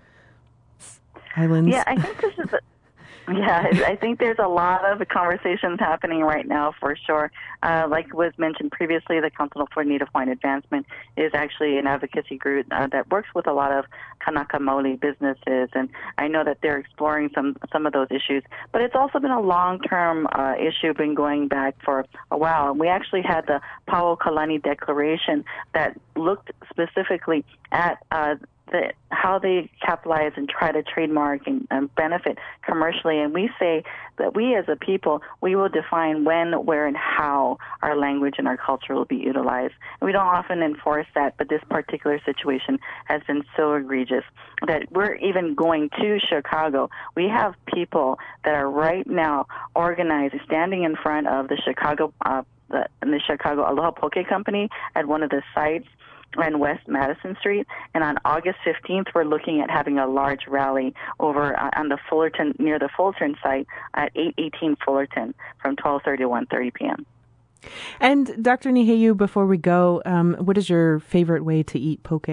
Islands? Yeah, I think this is. A, yeah, I think there's a lot of conversations happening right now for sure. Uh, like was mentioned previously, the Council for Native Hawaiian Advancement is actually an advocacy group uh, that works with a lot of Kanaka Maoli businesses, and I know that they're exploring some some of those issues. But it's also been a long-term uh, issue, been going back for a while. And we actually had the Pauokalani Declaration that looked specifically at uh, the, how they capitalize and try to trademark and, and benefit commercially. And we say that we as a people, we will define when, where, and how our language and our culture will be utilized. And we don't often enforce that, but this particular situation has been so egregious that we're even going to Chicago. We have people that are right now organized, standing in front of the Chicago, uh, the, the Chicago Aloha Poke Company at one of the sites on West Madison Street, and on August fifteenth, we're looking at having a large rally over uh, on the Fullerton, near the Fullerton site at eight eighteen Fullerton from twelve thirty to one thirty p.m. And Doctor Niheyu, before we go, um, what is your favorite way to eat poke?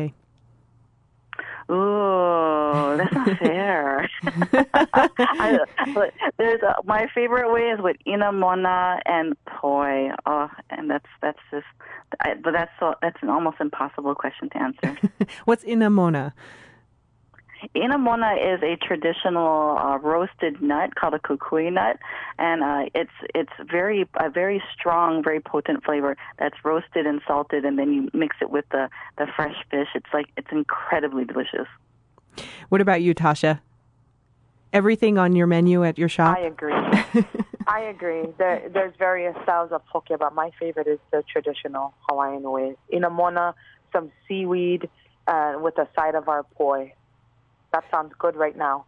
Ooh, that's not fair. I, there's a, my favorite way is with inamona and poi. Oh, and that's that's just, I, but that's so, that's an almost impossible question to answer. What's inamona? Inamona is a traditional uh, roasted nut called a kukui nut, and uh, it's it's very a very strong, very potent flavor that's roasted and salted, and then you mix it with the, the fresh fish. It's like it's incredibly delicious. What about you, Tasha? Everything on your menu at your shop? I agree. I agree. There, there's various styles of poke, but my favorite is the traditional Hawaiian way. Inamona, some seaweed, uh, with a side of our poi. That sounds good right now.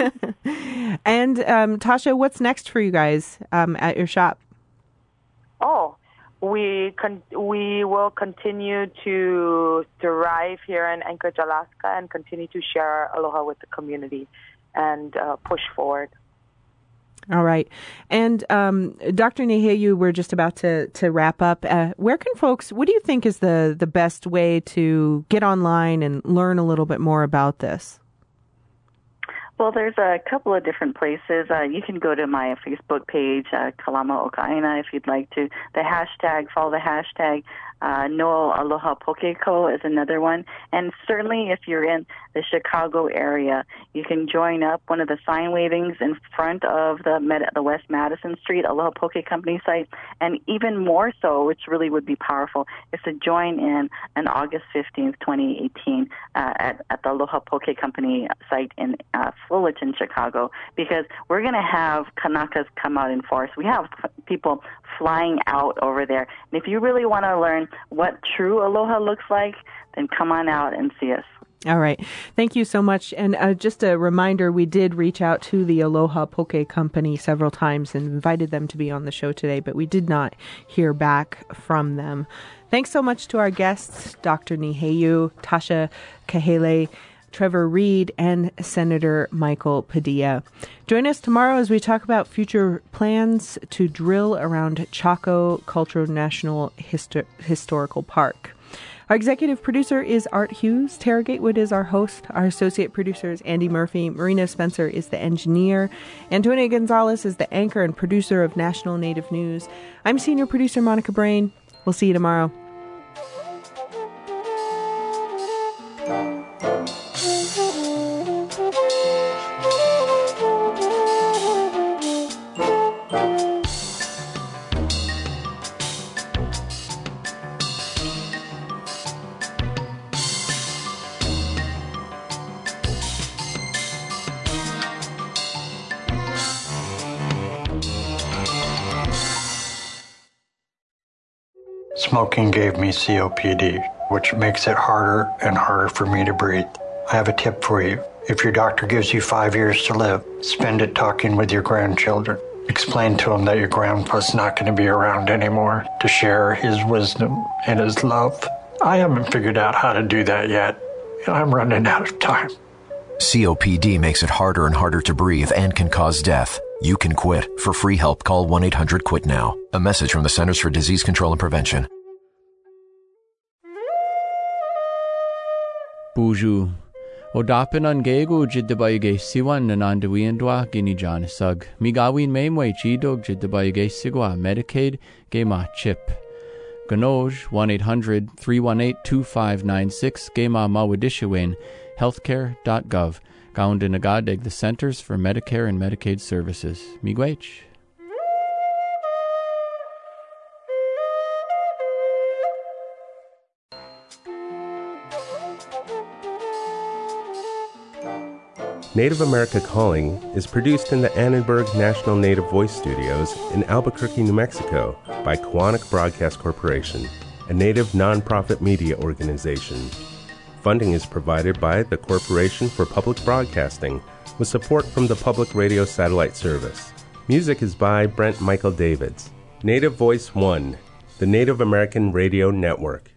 And um, Tasha, what's next for you guys um, at your shop? Oh, we con- we will continue to thrive here in Anchorage, Alaska, and continue to share our aloha with the community and uh, push forward. All right. And um, Doctor Neheyu, we're just about to, to wrap up. Uh, where can folks, what do you think is the, the best way to get online and learn a little bit more about this? Well, there's a couple of different places. Uh, you can go to my Facebook page, uh, Kalama Okaina, if you'd like to. The hashtag, follow the hashtag. Uh, No Aloha Pokeko is another one. And certainly if you're in the Chicago area, you can join up one of the sign wavings in front of the Med- the West Madison Street Aloha Poke Company site. And even more so, which really would be powerful, is to join in on August fifteenth, twenty eighteen uh, at, at the Aloha Poke Company site in uh, Fullerton, Chicago, because we're going to have Kanakas come out in force. We have people flying out over there. And if you really want to learn what true aloha looks like, then come on out and see us. All right. Thank you so much. And uh, just a reminder, we did reach out to the Aloha Poke Company several times and invited them to be on the show today, but we did not hear back from them. Thanks so much to our guests, Doctor Neheyu, Tasha Kahele, Trevor Reed, and Senator Michael Padilla. Join us tomorrow as we talk about future plans to drill around Chaco Cultural National Histo- Historical Park. Our executive producer is Art Hughes. Tara Gatewood is our host. Our associate producer is Andy Murphy. Marina Spencer is the engineer. Antonia Gonzalez is the anchor and producer of National Native News. I'm senior producer Monica Brain. We'll see you tomorrow. Smoking gave me C O P D, which makes it harder and harder for me to breathe. I have a tip for you. If your doctor gives you five years to live, spend it talking with your grandchildren. Explain to them that your grandpa's not going to be around anymore to share his wisdom and his love. I haven't figured out how to do that yet, and I'm running out of time. C O P D makes it harder and harder to breathe and can cause death. You can quit. For free help, call one eight hundred quit now. A message from the Centers for Disease Control and Prevention. Buju. Odapin an gego jiddabayge siwan nanandawiandwa gini janisug. Migawin mainway chidog jiddabayge sigwa Medicaid gema chip. Ganoj one eight hundred three one eight two five nine six gema mawadishawain healthcare dot gov. Gaundinagadeg the Centers for Medicare and Medicaid Services. Miigwech. Native America Calling is produced in the Annenberg National Native Voice Studios in Albuquerque, New Mexico by Kawanak Broadcast Corporation, a native nonprofit media organization. Funding is provided by the Corporation for Public Broadcasting with support from the Public Radio Satellite Service. Music is by Brent Michael Davids. Native Voice One, the Native American Radio Network.